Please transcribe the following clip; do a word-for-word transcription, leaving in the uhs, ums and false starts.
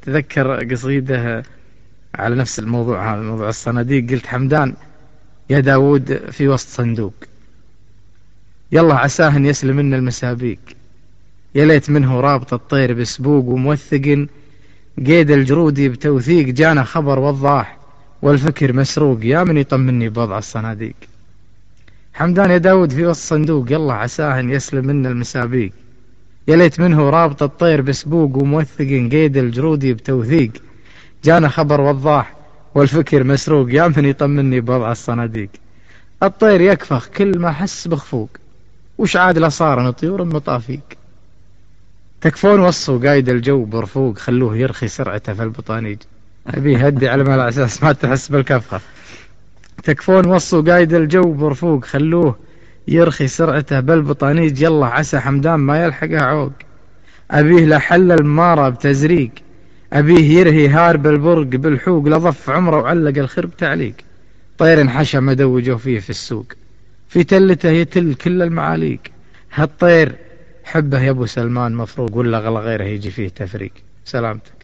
أتذكر قصيدة على نفس الموضوع هذا، موضوع الصناديق. قلت: حمدان يا داود في وسط صندوق، يلا عساه ان يسلم منا المسابيق، يا ليت منه رابط الطير بسبوق، وموثق قيد الجرودي بتوثيق، جانا خبر وضاح والفكر مسروق، يا من يطمني بوضع الصناديق. حمدان يا داود في وسط صندوق، يلا عساه ان يسلم منا المسابيق، يا ليت منه رابط الطير بسبوق، وموثق قيد الجرودي بتوثيق، جانا خبر وضاح والفكر مسروق، يا من يطمني بوضع الصناديق. الطير يكفخ كل ما حس بخفوق، وش عاد له صار طيور مطافيق. تكفون وصوا قايد الجو برفوق، خلوه يرخي سرعته في البطانيج. أبي هدي على ما الأساس ما تحس بالكفخة. تكفون وصوا قايد الجو برفوق، خلوه يرخي سرعته بالبطانيج، يلا عسى حمدان ما يلحقه عوق. أبيه لحل المارة بتزريق، أبيه يرهي هارب البرق بالحوق، لضف عمره وعلق الخرب تعليق. طير انحشى مدوجه فيه في السوق، في تلته يتل كل المعاليق. هالطير حبه يا ابو سلمان مفروق، ولا غلا غيره يجي فيه تفريق. سلامته.